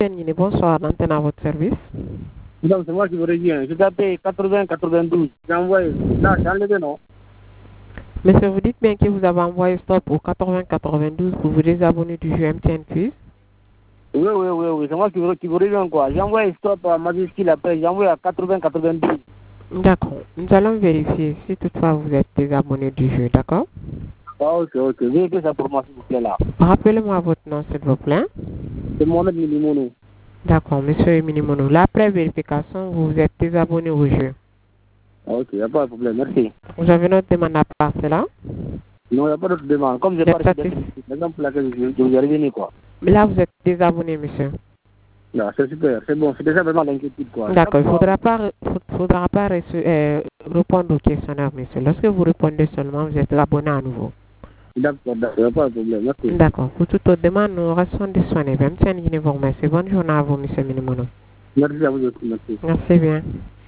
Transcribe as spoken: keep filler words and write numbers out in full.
Tienne, bonsoir, l'antenne à votre service. Non, c'est moi qui vous reviens. Je t'appelle quatre-vingts quatre-vingt-douze. J'ai envoyé. Là, j'ai enlevé, non? Monsieur, vous dites bien que vous avez envoyé stop au quatre-vingts quatre-vingt-douze pour vous désabonner du jeu M T N Quiz. Oui, oui, oui, oui. C'est moi qui vous, qui vous reviens, quoi. J'ai envoyé stop à majuscule après. J'ai envoyé à quatre-vingts quatre-vingt-douze. D'accord. Nous allons vérifier si toutefois vous êtes désabonné du jeu, d'accord? Ah, ok, ok. Vérifiez ça pour moi, s'il vous plaît, là. Rappelez-moi votre nom, s'il vous plaît. C'est Mohamed Minimono. D'accord, monsieur Minimono. Là, après vérification, vous vous êtes désabonné au jeu. Ah, ok, il n'y a pas de problème. Merci. Vous avez notre demande à part cela? Non, il n'y a pas d'autre demande. Comme je Vous êtes parle, satisfait? c'est l'exemple pour laquelle je, je vous ai revenu, quoi. Mais là, vous êtes désabonné, monsieur. Non, c'est super. C'est bon. C'est déjà vraiment l'inquiétude, quoi. D'accord, il ne faudra pas, faudra pas euh, répondre au questionnaire, monsieur. Lorsque vous répondez seulement, vous êtes abonné à nouveau. D'accord, d'accord. Il n'y a pas de problème. Merci. D'accord. Pour toute autre demande, nous restons disponibles. Même si vous remercie. Bonne journée à vous, monsieur Minimono. Merci à vous aussi. Merci. Merci bien.